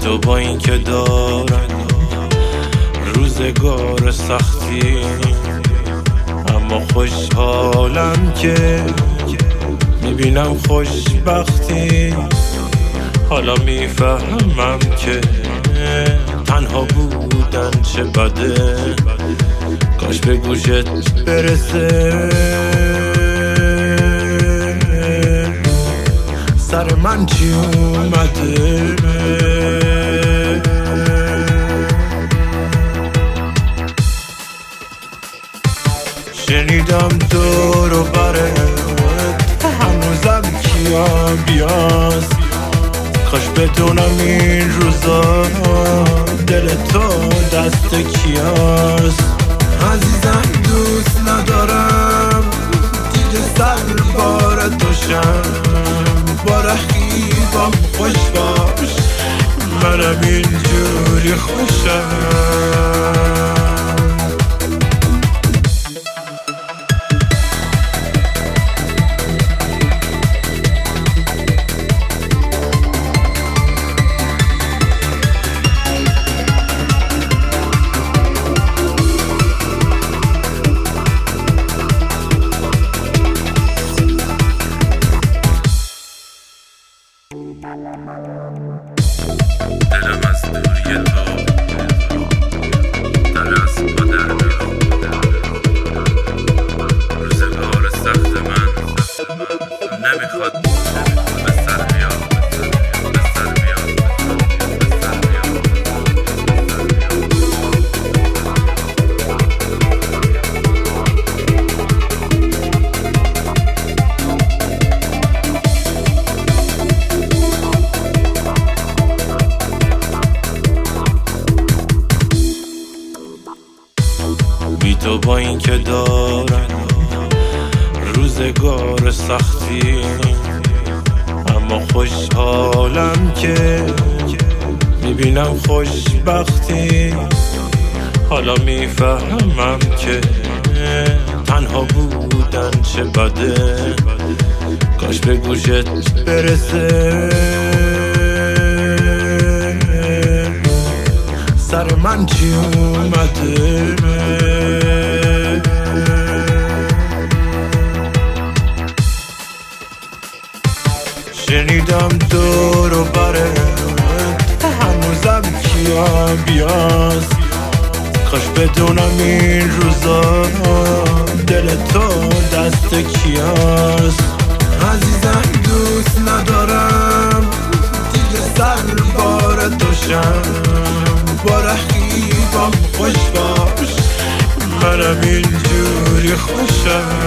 تو با این که دارن روزگار سختی، اما خوشحالم که میبینم خوشبختی. حالا میفهمم که تنها بودن چه بده، کاش به گوشت برسه. سر من چی اومده؟ شنیدم دور و برت هنوزم کیا بیاست، کاش بدونم این روزا دل تو دست کیاست. عزیزم دوست ندارم دیگه سر بار توشم، با رقیبم خوش باش منم اینجوری خوشم. دلم از دوری تو در از پدر روزگار سخت من نمیخواد به سر بیاد. بی تو با این که دارن روزگار سختی، اما خوشحالم که میبینم خوشبختی. حالا میفهمم که تنها بودن چه بده، کاش به گوشت برسه. سر من چی اومده؟ شنیدم دور و برت هنوزم کیا بیاست، کاش بدونم این روزا دل تو دست کیاست. عزیزم دوست ندارم دیگه سر بار توشم، با رقیبم خوش باش منم اینجوری خوشم.